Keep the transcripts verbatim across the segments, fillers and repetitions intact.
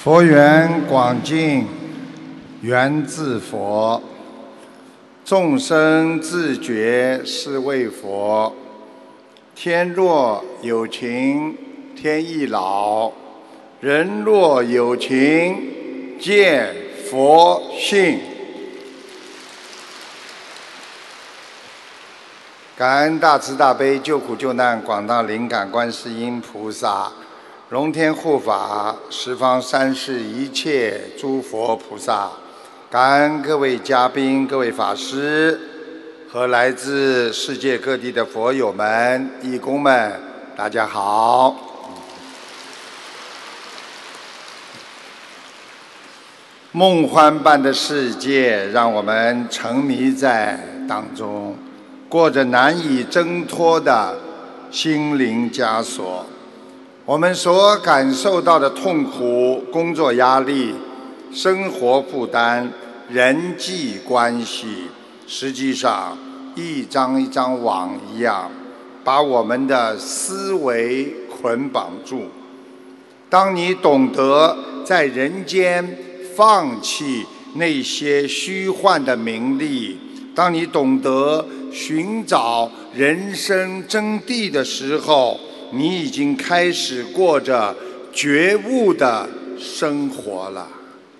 佛缘广尽，源自佛。众生自觉是为佛。天若有情天亦老，人若有情见佛性。感恩大慈大悲救苦救难广大灵感观世音菩萨，龙天护法，十方三世一切诸佛菩萨，感恩各位嘉宾、各位法师和来自世界各地的佛友们、义工们，大家好。梦幻般的世界，让我们沉迷在当中，过着难以挣脱的心灵枷锁。我们所感受到的痛苦、工作压力、生活负担、人际关系，实际上一张一张网一样，把我们的思维捆绑住。当你懂得在人间放弃那些虚幻的名利，当你懂得寻找人生真谛的时候，你已经开始过着觉悟的生活了。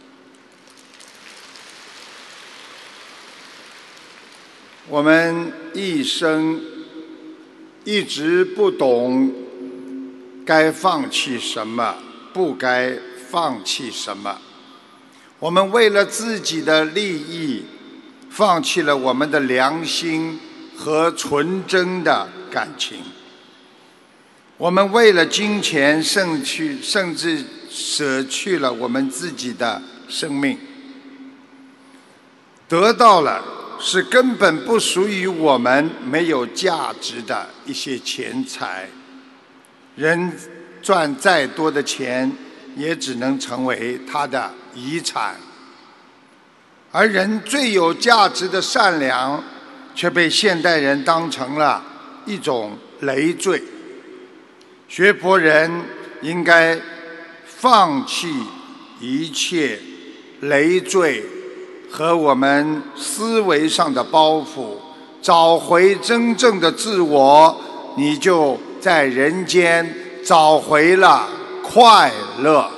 我们一生一直不懂该放弃什么，不该放弃什么。我们为了自己的利益，放弃了我们的良心和纯真的感情。我们为了金钱，甚去甚至舍去了我们自己的生命。得到了是根本不属于我们、没有价值的一些钱财。人赚再多的钱，也只能成为他的遗产。而人最有价值的善良，却被现代人当成了一种累赘。学佛人应该放弃一切累赘和我们思维上的包袱，找回真正的自我，你就在人间找回了快乐。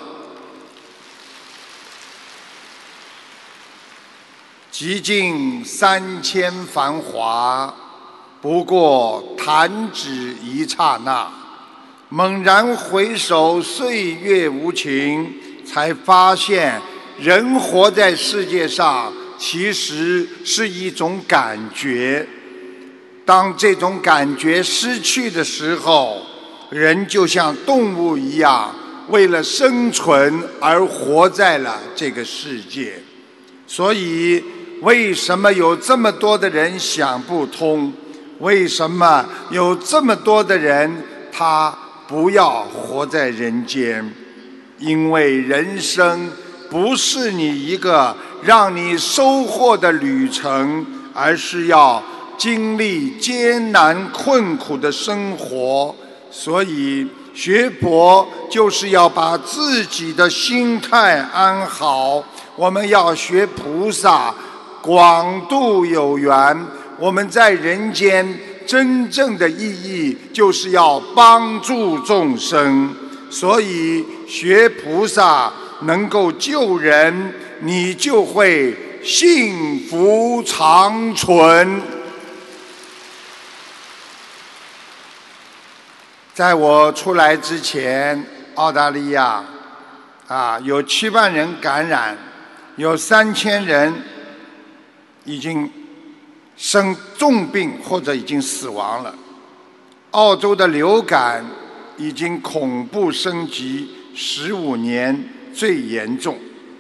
极尽三千繁华，不过弹指一刹那。猛然回首，岁月无情，才发现人活在世界上其实是一种感觉。当这种感觉失去的时候，人就像动物一样，为了生存而活在了这个世界。所以为什么有这么多的人想不通？为什么有这么多的人他不要活在人间？因为人生不是你一个让你收获的旅程，而是要经历艰难困苦的生活。所以学佛就是要把自己的心态安好。我们要学菩萨，广度有缘。我们在人间真正的意义就是要帮助众生，所以学菩萨能够救人，你就会幸福长存。在我出来之前，澳大利亚啊有七万人感染，有三千人已经生重病或者已经死亡了。澳洲的流感已经恐怖升级，十五年最严重。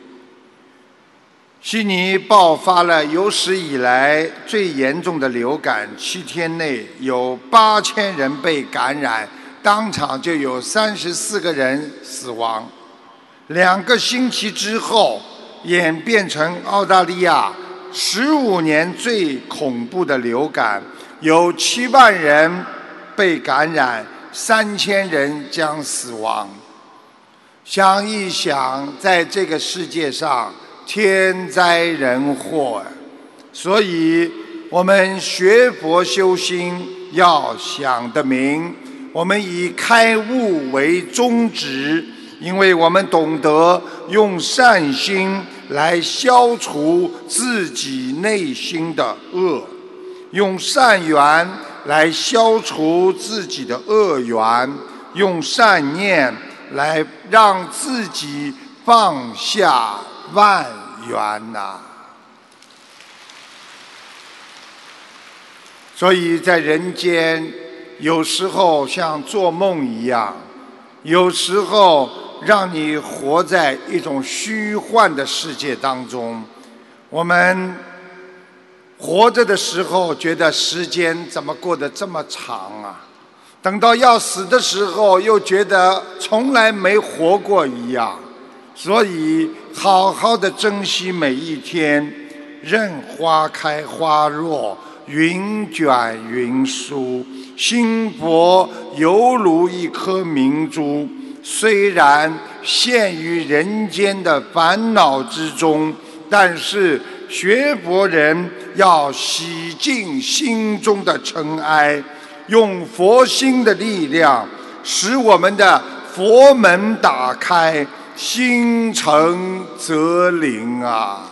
悉尼爆发了有史以来最严重的流感，七天内有八千人被感染，当场就有三十四个人死亡。两个星期之后，演变成澳大利亚十五年最恐怖的流感，有七万人被感染，三千人将死亡。 想一想，在这个世界上，天灾人祸，所以我们学佛修心要想得明，我们以开悟为宗旨，因为我们懂得用善心来消除自己内心的恶，用善缘来消除自己的恶缘，用善念来让自己放下万缘呐、所以在人间，有时候像做梦一样，有时候让你活在一种虚幻的世界当中。我们活着的时候觉得时间怎么过得这么长啊，等到要死的时候又觉得从来没活过一样。所以好好的珍惜每一天，任花开花落，云卷云舒，心佛犹如一颗明珠，虽然陷于人间的烦恼之中，但是学佛人要洗净心中的尘埃，用佛心的力量，使我们的佛门打开，心诚则灵啊！